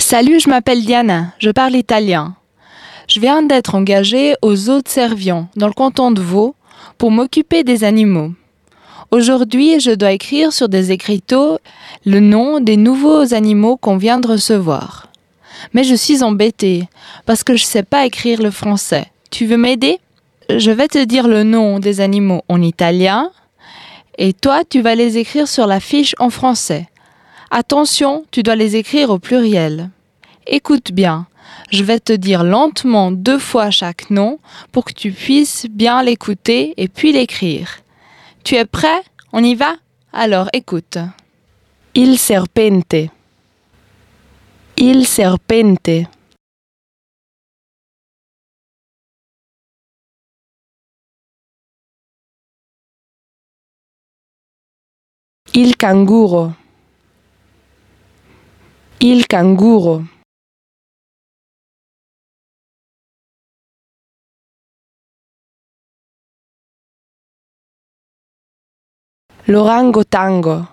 Salut, je m'appelle Diana, je parle italien. Je viens d'être engagée aux Eaux de Servion, dans le canton de Vaud, pour m'occuper des animaux. Aujourd'hui, je dois écrire sur des écriteaux le nom des nouveaux animaux qu'on vient de recevoir. Mais je suis embêtée, parce que je ne sais pas écrire le français. Tu veux m'aider? Je vais te dire le nom des animaux en italien, et toi, tu vas les écrire sur la fiche en français. Attention, tu dois les écrire au pluriel. Écoute bien, je vais te dire lentement 2 fois chaque nom pour que tu puisses bien l'écouter et puis l'écrire. Tu es prêt? On y va? Alors écoute. Il serpente. Il serpente. Il canguro. Il canguro. L'orangotango.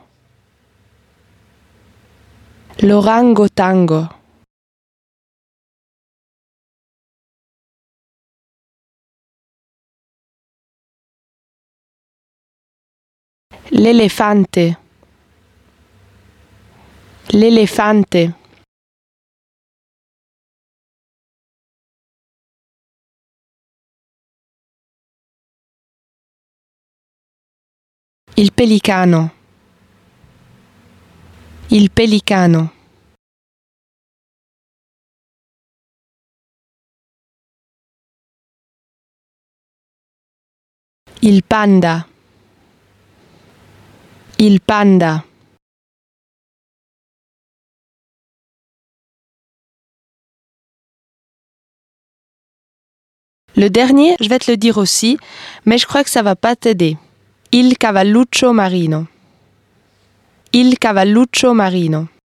L'orangotango. L'elefante. L'elefante. Il pelicano. Il pelicano. Il panda. Il panda. Le dernier, je vais te le dire aussi, mais je crois que ça va pas t'aider. Il cavalluccio marino. Il cavalluccio marino.